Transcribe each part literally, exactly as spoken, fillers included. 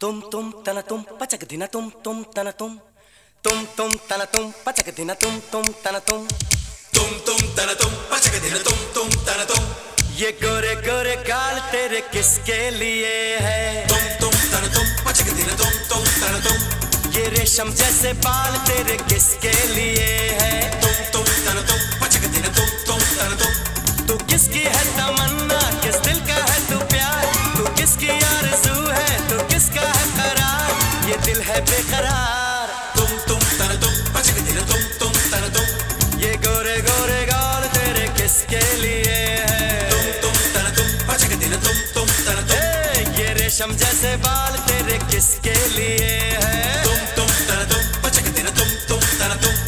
तुम तुम तना तुम पचक दिना तुम तुम तना तुम तुम तुम तना तुम पचक दिना तुम तुम तना तुम तुम तुम तना तुम पचक दिना तुम तुम तना तुम। ये गोरे गोरे गाल तेरे किसके लिए है? तुम तुम तना तुम पचक दिना तुम तुम तना तुम। ये रेशम जैसे बाल तेरे किसके लिए है? तुम तुम तना तुम पचक दिना तुम तुम तना तुम। तू किसकी है तमन्ना, किस दिल का है तू प्यार? तू किसकी आरज़ू है, तू किसका है करार? ये दिल है बेकरार। तुम तुम तना तुम पचक दिना तुम तुम तना तुम। ये गोरे गोरे गाल तेरे किसके लिए है? तुम तुम तना तुम पचक दिना तुम तुम तना तुम। ये रेशम जैसे बाल तेरे किसके लिए है? तुम तुम तना तुम पचक दिना तुम तुम तना तुम।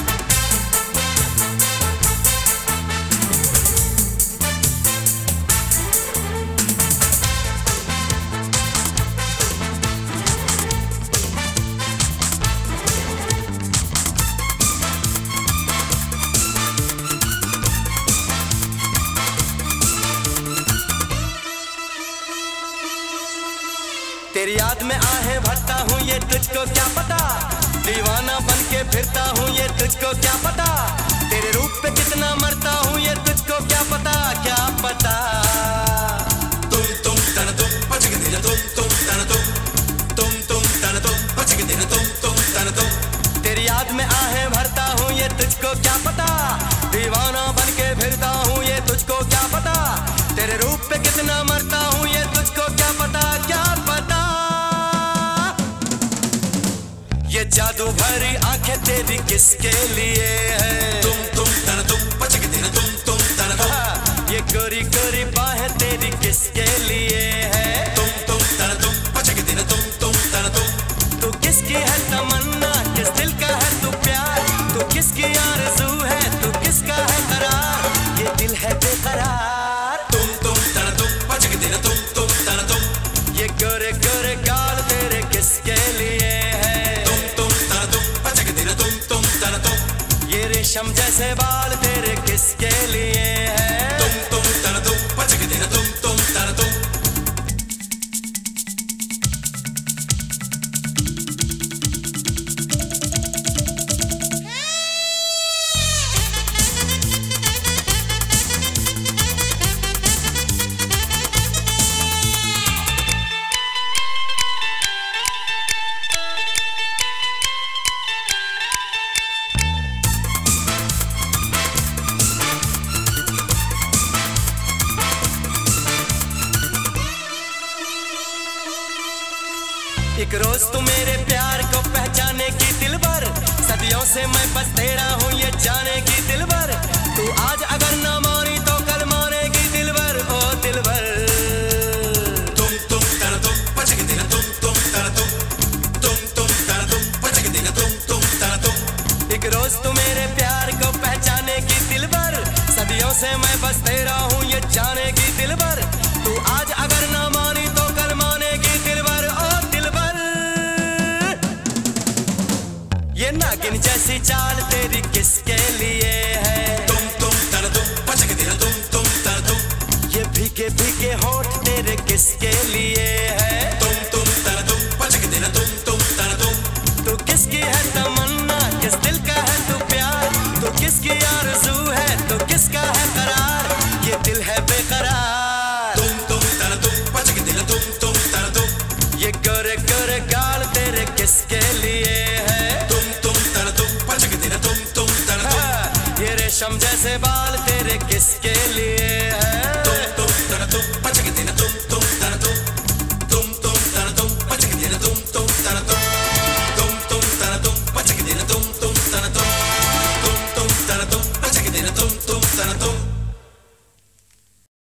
तेरी याद में आहें भरता हूँ ये तुझको क्या पता, दीवाना बन के फिरता हूँ ये तुझको क्या पता, तेरे रूप पे कितना मरता हूँ ये तुझको क्या पता क्या पता। तुम तुम तना तुम पचक दिना तुम तुम तना तुम। तुम तुम तना तुम पचक दिना तुम तुम तना तुम। तेरी याद में आहें भरता हूँ ये तुझको क्या पता, दीवाना बन के फिरता हूँ ये तुझको क्या पता, तेरे रूप पे कितना मरता हूँ ये तुझको क्या पता क्या पता। ये जादू भरी आंखें तेरी किसके लिए है? तुम तुम तना तुम पचक दिना तुम तुम तना तुम। ये गोरी गोरी बाहें तेरी किसके लिए है? तुम तुम तना तुम पचक दिना तुम तुम तना तुम। तू किसकी है तमन्ना, किस दिल का है तू प्यार? तू किसकी आरज़ू है, तू किसका है करार? ये दिल है बेकरार। तुम तुम तना तुम पचक दिना तुम तुम तना तुम। ये गोरे गोरे गाल तेरे किसके लिए है? तुम तुम तना तुम पचक दिना तुम तुम तना तुम। ये रेशम जैसे बाल तेरे किसके लिए है? तुम तुम तना तुम पचक दिना तुम तुम तना तुम। एक रोज तू मेरे प्यार को पहचाने की दिलबर, सदियों से मैं बस तेरा हूँ ये जाने की दिलबर, तू आज अगर ना मानी तो कल मानेगी दिलबर ओ दिलबर। तुम तुम तना तुम पचक दिना तुम तुम तना तुम। तुम तुम तना तुम पचक दिना तुम तुम तना तुम। एक रोज तू मेरे प्यार को पहचाने की दिलबर, सदियों से मैं बस तेरा हूँ ये जाने की दिलबर, तू आज अगर ना मानी तो कल मानेगी दिलबर ओ दिलबर। ये नागिन जैसी चाल तेरी किसके लिए है? तुम तुम तना तुम पचक दिना तुम तुम तना तुम। ये भीगे भीगे होठ तेरे किसके लिए है? तुम तुम तना तुम पचक दिना तुम तुम तना तुम। तू किसकी है तमन्ना, किस दिल का है तू प्यार? तू किसकी आरज़ू है, तू किसका है करार? ये दिल है बेकरार। तुम तुम तना तुम पचक दिना तुम तुम तना तुम। ये गोरे गोरे गाल तेरे किसके लिए है? तुम तुम तना तुम पचक दिना तुम तुम तना तुम। ये रेशम जैसे बाल तेरे किसके लिए है? तुम तुम तना तुम पचक दिना तुम तुम।